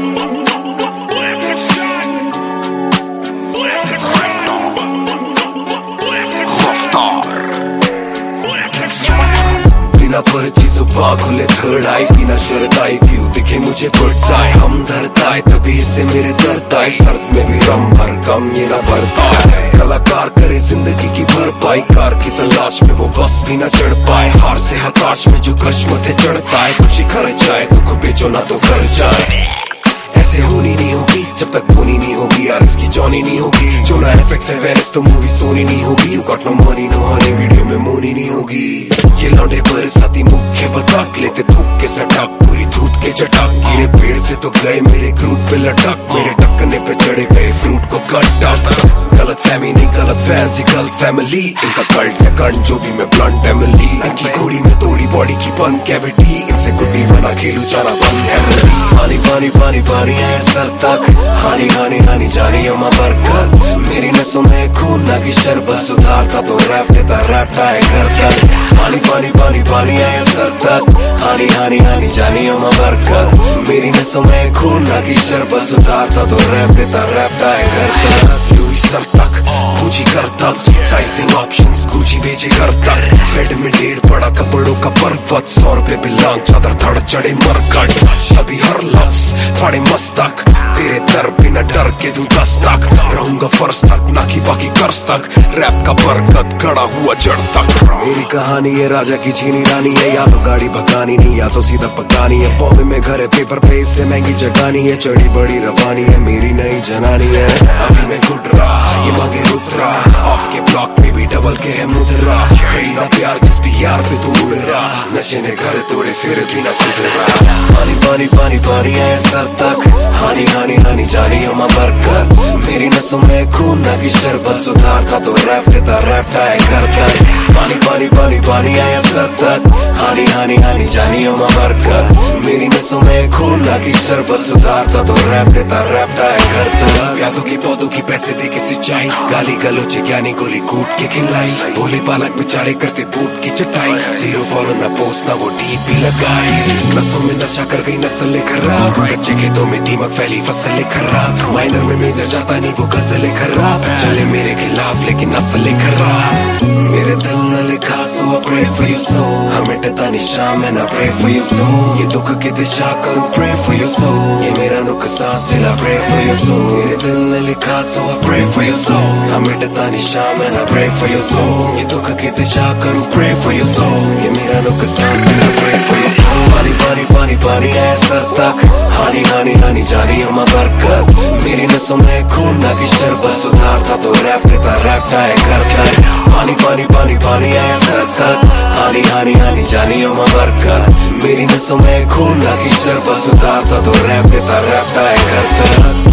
बिना पर्ची सुबह खुले थर्ड आई, बिना शर्त आई व्यू दिखे मुझे बर्ड्स आए। हम धरता है तभी से मेरे दर्द आए, सर्द में भी रम भर कम ये ना भरता है। कलाकार करे जिंदगी की भरपाई, कार की तलाश में वो बस भी ना चढ़ पाए। हार से हताश में जो कश मथे चढ़ता है, खुशी खर जाए दुख बेचो ना तो घर जाए। ऐसे होनी नहीं होगी जब तक होनी नहीं होगी, यार इसकी जॉनी नहीं होगी। जो ना एफएक्स है वेरिस तो मूवी सोनी नहीं होगी। You got no money no honey, video में मोनी नहीं होगी। ये लौंडे बरसाती मुख्य बताक लेते थूक के सटाक, पूरी धूत के चटाक। गिरे पेड़ से तो गए मेरे ग्रूट पे लटक, मेरे टक्कने पे चढ़े गए फ्रूट को कट। गलत फैमी नहीं गलत फैंसी गलत फैमिली, इनका कल्ट है कंट जो भी मैं ब्लंट एमिली। इनकी घोड़ी में तोड़ी बॉडी की बन कैविटी, इनसे गुड्डी बना खेलू जाना बंद है। पानी पानी पानी पानी है सर तक, हानी हानी हानी जानी अम्मा बरकत। मेरी नसों में खून ना की शरबत, सुधारता तो रैप देता रैपटा है घर तक। पानी पानी पानी पानी है सर तक, हानी हानी हानी जानी अम्मा बरकत। मेरी नसों में खून ना की शरबत, सुधारता तो रैप देता रैपटा है घर तक। लुई सर तक पूछी कर तक, साइजिंग ऑप्शंस गुची बेचे घर तक। बेड में ढेर पड़ा कपड़ों का पर्वत, 100 रुपए बिलांग चादर धड़ चढ़े मरकट। अभी हर लफ्ज फाड़े मस्तक, तेरे दर बिना डर के दूं दस्तक। रहूंगा फर्श तक ना कि बाकी कर्ज तक, रैप का बरकत गड़ा हुआ जड़ तक। मेरी कहानी है राजा की छीनी रानी है, या तो गाड़ी भगानी नहीं या तो सीधा पकानी है। बॉम्बे में घर है पेपर पे इससे महंगी जगानी है, चढ़ी बड़ी रवानी है मेरी नई जनानी है। अभी मैं घुट रहा ये मांगे रुद्रा, आपके ब्लॉक में भी डबल के है मुद्रा। कहीं ना प्यार जिस भी यार पे तू उड़ रहा, नशे ने घर तोड़े फिर भी ना सुधरा। पानी पानी पानी पानी है सर तक, हानी हानी हानी जानी अम्मा बरकत। मेरी नसों में खून ना की शरबत, सुधारता तो रैप देता रैपटा है घर तक। पानी पानी पानी पानी है सर तक, हानी हानी हानी जानी अम्मा बरकत। मेरी नसों में खून ना की शरबत, सुधारता तो रैप देता रैपटा है घर तक। यादों की पौधों की पैसे दे के सिंचाई, गाली गलोचे क्या नहीं गोली कूट के खिलाई। भोले बालक बेचारे करते बूट की चटाई, जीरो फॉलो ना पोस्ट ना वो डीपी लगाई। नसों में नशा कर गई नस्ल खराब, कच्चे खेतों में दीमक फैली फसल खराब। माइनर में मेजर जाता नहीं वो गजल खराब, चले मेरे खिलाफ लेकिन नस्ल खराब। मेरे दिल न लिखा सो I pray for your soul, हमें टता निशान में ना pray for your soul। ये दुख की दिशा करूँ pray for your soul, ये मेरा नुकसान सिला pray for your soul। मेरे दिल ने लिखा सो I pray for your soul, हमें टता निशान में ना pray for your soul। ये दुख की दिशा करूँ pray for your soul, ये मेरा नुकसान सिला pray for your soul। पानी पानी पानी पानी है सर तक, हानी हानी हानी जानी अम्मा बरकत। मेरी नसों में खून ना की शरबत, सुधारता तो रैप देता रैपटा है घर तक। पानी पानी पानी पानी है सर तक, हानी हानी हानी जानी अम्मा बरकत। मेरी नसों में खून ना की शरबत, सुधारता तो रैप देता रैपटा है घर तक।